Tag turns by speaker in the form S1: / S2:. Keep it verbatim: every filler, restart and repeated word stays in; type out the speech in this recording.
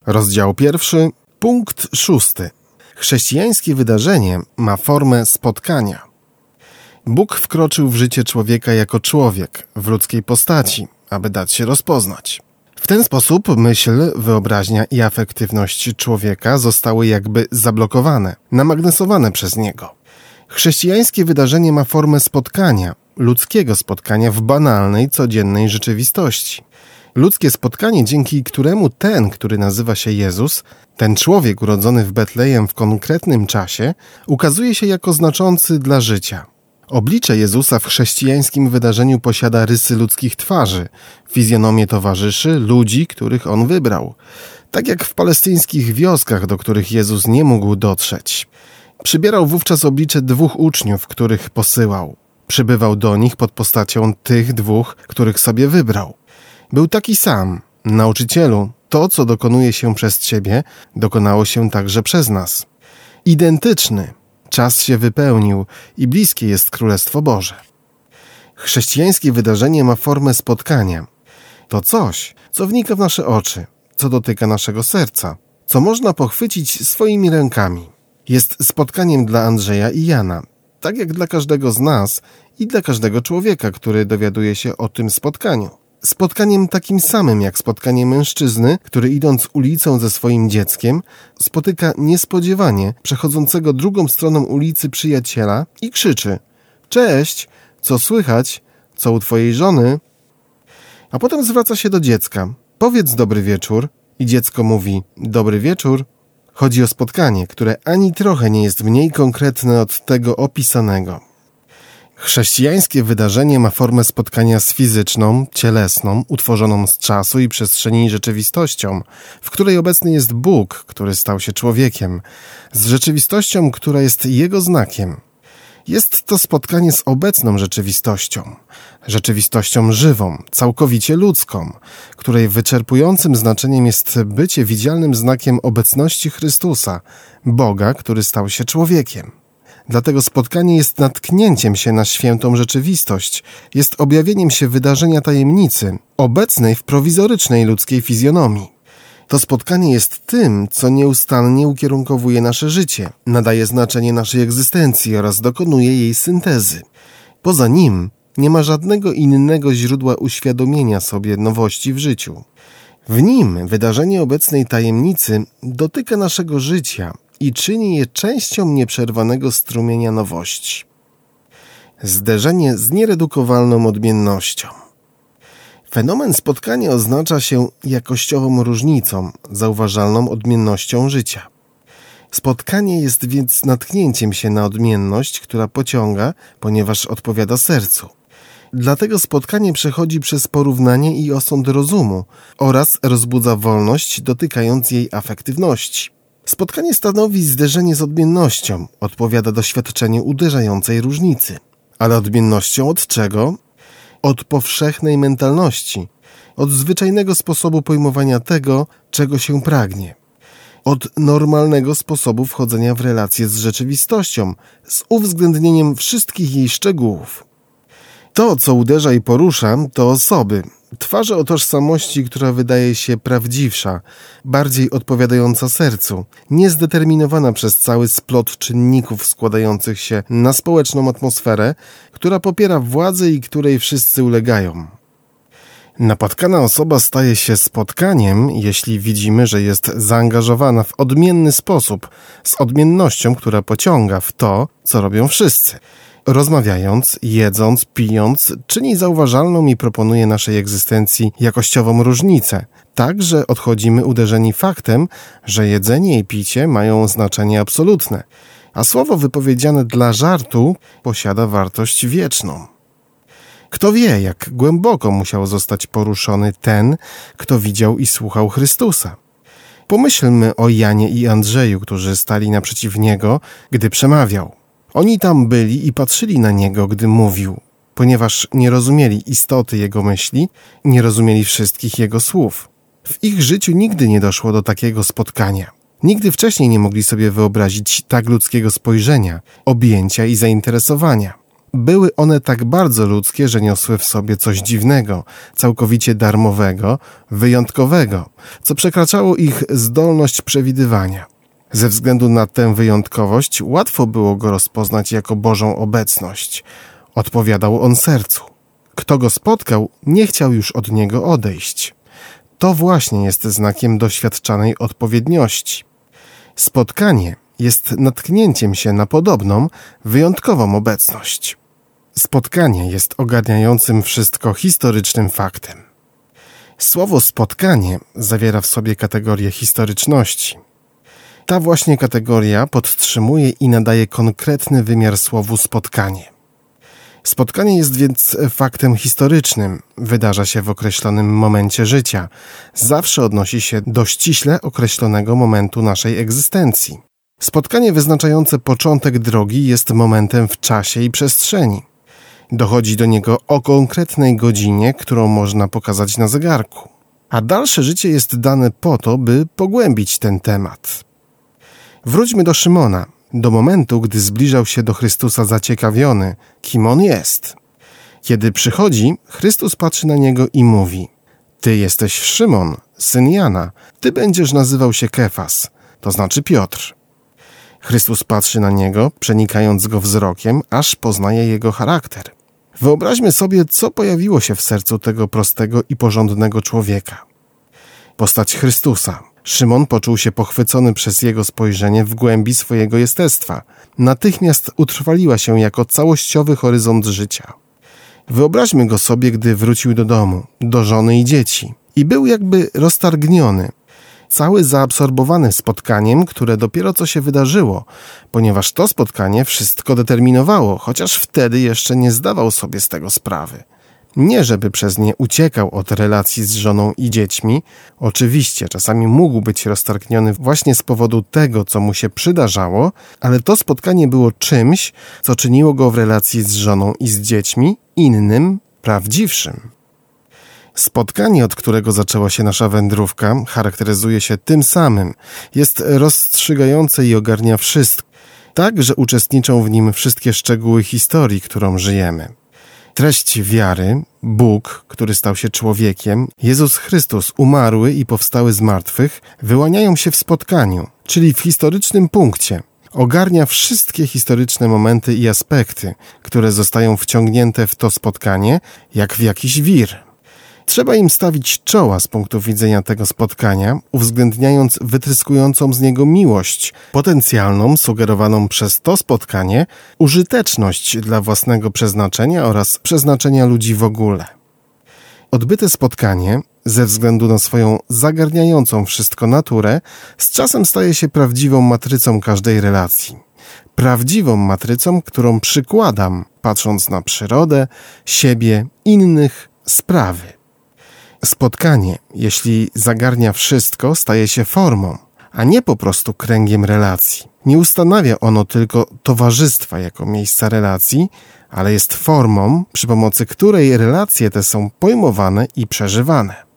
S1: Rozdział pierwszy, punkt szósty. Chrześcijańskie wydarzenie ma formę spotkania. Bóg wkroczył w życie człowieka jako człowiek, w ludzkiej postaci, aby dać się rozpoznać. W ten sposób myśl, wyobraźnia i afektywność człowieka zostały jakby zablokowane, namagnesowane przez niego. Chrześcijańskie wydarzenie ma formę spotkania, ludzkiego spotkania w banalnej, codziennej rzeczywistości. Ludzkie spotkanie, dzięki któremu ten, który nazywa się Jezus, ten człowiek urodzony w Betlejem w konkretnym czasie, ukazuje się jako znaczący dla życia. Oblicze Jezusa w chrześcijańskim wydarzeniu posiada rysy ludzkich twarzy, fizjonomię towarzyszy, ludzi, których On wybrał. Tak jak w palestyńskich wioskach, do których Jezus nie mógł dotrzeć. Przybierał wówczas oblicze dwóch uczniów, których posyłał. Przybywał do nich pod postacią tych dwóch, których sobie wybrał. Był taki sam. Nauczycielu, to, co dokonuje się przez Ciebie, dokonało się także przez nas. Identyczny. Czas się wypełnił i bliskie jest Królestwo Boże. Chrześcijańskie wydarzenie ma formę spotkania. To coś, co wnika w nasze oczy, co dotyka naszego serca, co można pochwycić swoimi rękami. Jest spotkaniem dla Andrzeja i Jana, tak jak dla każdego z nas i dla każdego człowieka, który dowiaduje się o tym spotkaniu. Spotkaniem takim samym jak spotkanie mężczyzny, który idąc ulicą ze swoim dzieckiem, spotyka niespodziewanie przechodzącego drugą stroną ulicy przyjaciela i krzyczy: „Cześć, co słychać? Co u twojej żony?” A potem zwraca się do dziecka: „Powiedz dobry wieczór” i dziecko mówi: „Dobry wieczór”. Chodzi o spotkanie, które ani trochę nie jest mniej konkretne od tego opisanego. Chrześcijańskie wydarzenie ma formę spotkania z fizyczną, cielesną, utworzoną z czasu i przestrzeni rzeczywistością, w której obecny jest Bóg, który stał się człowiekiem, z rzeczywistością, która jest Jego znakiem. Jest to spotkanie z obecną rzeczywistością, rzeczywistością żywą, całkowicie ludzką, której wyczerpującym znaczeniem jest bycie widzialnym znakiem obecności Chrystusa, Boga, który stał się człowiekiem. Dlatego spotkanie jest natknięciem się na świętą rzeczywistość, jest objawieniem się wydarzenia tajemnicy, obecnej w prowizorycznej ludzkiej fizjonomii. To spotkanie jest tym, co nieustannie ukierunkowuje nasze życie, nadaje znaczenie naszej egzystencji oraz dokonuje jej syntezy. Poza nim nie ma żadnego innego źródła uświadomienia sobie nowości w życiu. W nim wydarzenie obecnej tajemnicy dotyka naszego życia i czyni je częścią nieprzerwanego strumienia nowości. Zderzenie z nieredukowalną odmiennością. Fenomen spotkania oznacza się jakościową różnicą, zauważalną odmiennością życia. Spotkanie jest więc natknięciem się na odmienność, która pociąga, ponieważ odpowiada sercu. Dlatego spotkanie przechodzi przez porównanie i osąd rozumu oraz rozbudza wolność, dotykając jej afektywności. Spotkanie stanowi zderzenie z odmiennością, odpowiada doświadczeniu uderzającej różnicy. Ale odmiennością od czego? Od powszechnej mentalności, od zwyczajnego sposobu pojmowania tego, czego się pragnie, od normalnego sposobu wchodzenia w relacje z rzeczywistością, z uwzględnieniem wszystkich jej szczegółów. To, co uderza i porusza, to osoby, twarze o tożsamości, która wydaje się prawdziwsza, bardziej odpowiadająca sercu, niezdeterminowana przez cały splot czynników składających się na społeczną atmosferę, która popiera władzę i której wszyscy ulegają. Napotkana osoba staje się spotkaniem, jeśli widzimy, że jest zaangażowana w odmienny sposób, z odmiennością, która pociąga w to, co robią wszyscy. Rozmawiając, jedząc, pijąc, czyni zauważalną i proponuje naszej egzystencji jakościową różnicę, tak że odchodzimy uderzeni faktem, że jedzenie i picie mają znaczenie absolutne, a słowo wypowiedziane dla żartu posiada wartość wieczną. Kto wie, jak głęboko musiał zostać poruszony ten, kto widział i słuchał Chrystusa. Pomyślmy o Janie i Andrzeju, którzy stali naprzeciw Niego, gdy przemawiał. Oni tam byli i patrzyli na Niego, gdy mówił, ponieważ nie rozumieli istoty Jego myśli, nie rozumieli wszystkich Jego słów. W ich życiu nigdy nie doszło do takiego spotkania. Nigdy wcześniej nie mogli sobie wyobrazić tak ludzkiego spojrzenia, objęcia i zainteresowania. były one tak bardzo ludzkie, że niosły w sobie coś dziwnego, całkowicie darmowego, wyjątkowego, co przekraczało ich zdolność przewidywania. Ze względu na tę wyjątkowość łatwo było go rozpoznać jako Bożą obecność. Odpowiadał on sercu. Kto go spotkał, nie chciał już od niego odejść. To właśnie jest znakiem doświadczanej odpowiedniości. Spotkanie jest natknięciem się na podobną, wyjątkową obecność. Spotkanie jest ogarniającym wszystko historycznym faktem. Słowo spotkanie zawiera w sobie kategorię historyczności. Ta właśnie kategoria podtrzymuje i nadaje konkretny wymiar słowu spotkanie. Spotkanie jest więc faktem historycznym, wydarza się w określonym momencie życia, zawsze odnosi się do ściśle określonego momentu naszej egzystencji. Spotkanie wyznaczające początek drogi jest momentem w czasie i przestrzeni. Dochodzi do niego o konkretnej godzinie, którą można pokazać na zegarku. A dalsze życie jest dane po to, by pogłębić ten temat. Wróćmy do Szymona, do momentu, gdy zbliżał się do Chrystusa zaciekawiony, kim on jest. Kiedy przychodzi, Chrystus patrzy na niego i mówi: Ty jesteś Szymon, syn Jana, ty będziesz nazywał się Kefas, to znaczy Piotr. Chrystus patrzy na niego, przenikając go wzrokiem, aż poznaje jego charakter. Wyobraźmy sobie, co pojawiło się w sercu tego prostego i porządnego człowieka. Postać Chrystusa. Szymon poczuł się pochwycony przez jego spojrzenie w głębi swojego jestestwa. Natychmiast utrwaliła się jako całościowy horyzont życia. Wyobraźmy go sobie, gdy wrócił do domu, do żony i dzieci i był jakby roztargniony, cały zaabsorbowany spotkaniem, które dopiero co się wydarzyło, ponieważ to spotkanie wszystko determinowało, chociaż wtedy jeszcze nie zdawał sobie z tego sprawy. Nie żeby przez nie uciekał od relacji z żoną i dziećmi, oczywiście czasami mógł być roztargniony właśnie z powodu tego, co mu się przydarzało, ale to spotkanie było czymś, co czyniło go w relacji z żoną i z dziećmi innym, prawdziwszym. Spotkanie, od którego zaczęła się nasza wędrówka, charakteryzuje się tym samym. Jest rozstrzygające i ogarnia wszystko, tak, że uczestniczą w nim wszystkie szczegóły historii, którą żyjemy. Treść wiary, Bóg, który stał się człowiekiem, Jezus Chrystus umarły i powstały z martwych, wyłaniają się w spotkaniu, czyli w historycznym punkcie. Ogarnia wszystkie historyczne momenty i aspekty, które zostają wciągnięte w to spotkanie, jak w jakiś wir. Trzeba im stawić czoła z punktu widzenia tego spotkania, uwzględniając wytryskującą z niego miłość, potencjalną, sugerowaną przez to spotkanie, użyteczność dla własnego przeznaczenia oraz przeznaczenia ludzi w ogóle. Odbyte spotkanie, ze względu na swoją zagarniającą wszystko naturę, z czasem staje się prawdziwą matrycą każdej relacji. Prawdziwą matrycą, którą przykładam, patrząc na przyrodę, siebie, innych, sprawy. Spotkanie, jeśli zagarnia wszystko, staje się formą, a nie po prostu kręgiem relacji. Nie ustanawia ono tylko towarzystwa jako miejsca relacji, ale jest formą, przy pomocy której relacje te są pojmowane i przeżywane.